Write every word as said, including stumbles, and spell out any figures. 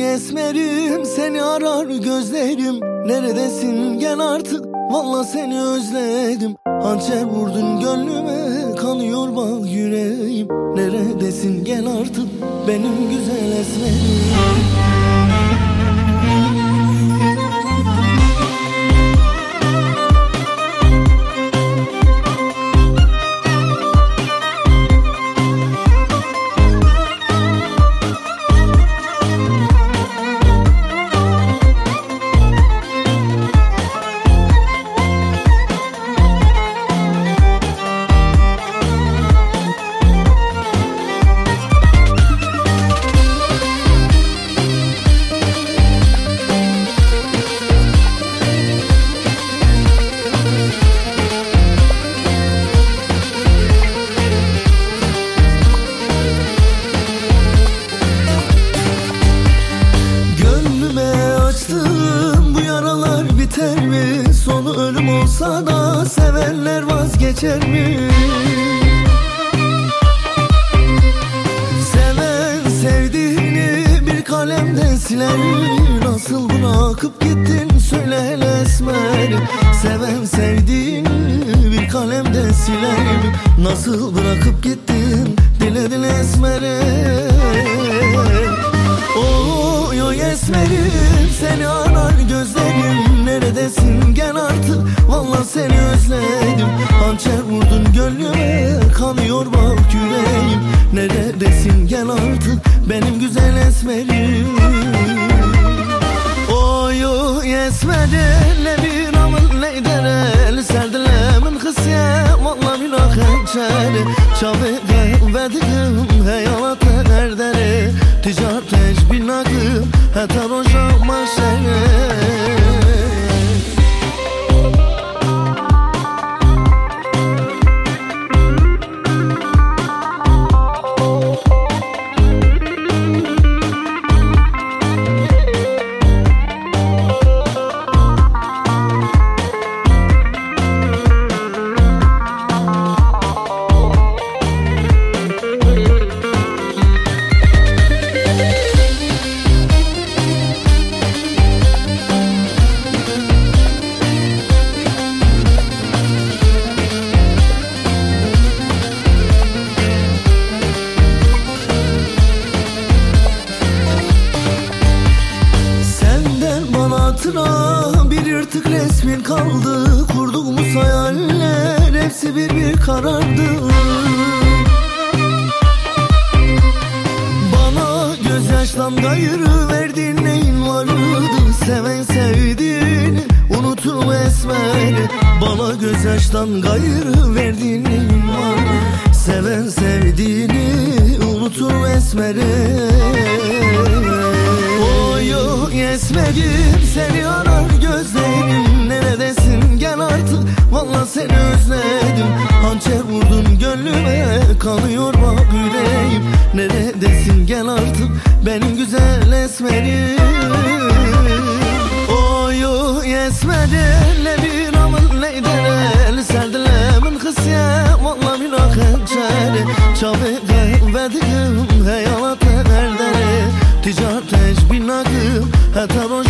esmerim, seni arar gözlerim. Neredesin gel artık, valla seni özledim. Hançer vurdun gönlüme, kanıyor bak yüreğim. Neredesin gel artık, benim güzel esmerim. Bu yaralar biter mi? Sonu ölüm olsa da sevenler vazgeçer mi? Seven sevdiğini bir kalemde siler mi? Nasıl bırakıp gittin söyle hele esmerim. Seven sevdiğini bir kalemde siler mi? Nasıl bırakıp gittin dile dile esmerim. Oy oy esmerim, seni arar gözlerim. Neredesin gel artık, valla seni özledim. Hançer vurdun gönlüme, kanıyor bak yüreğim. Neredesin gel artık, benim güzel esmerim. Oy oy esmerim, ne bir amın ne derel. Serdilemin kısye, valla minak hançeri. Çavi verdim heyalata erdere. Ticaret ecbin akım, heter ocak maşere. Bir yırtık resmin kaldı, kurduğumuz hayaller hepsi bir bir karardı. Bana gözyaştan gayrı verdiğin neyin vardı? Seven sevdiğini unutur esmeri. Bana gözyaştan gayrı verdiğin neyin vardı? Seven sevdiğini unutur esmeri. Oy oy esmerim, seni arar gözlerim. Neredesin gel artık, valla seni özledim. Hançer vurdun gönlüme, kanıyor bak yüreğim. Neredesin gel artık, benim güzel esmerim. Oy oy esmerim, ne bir amın ne derel. Serdilemin kısye, valla minak hançeri. Çavi verdim heyalata erdere. Ticaret ecbin akım, heter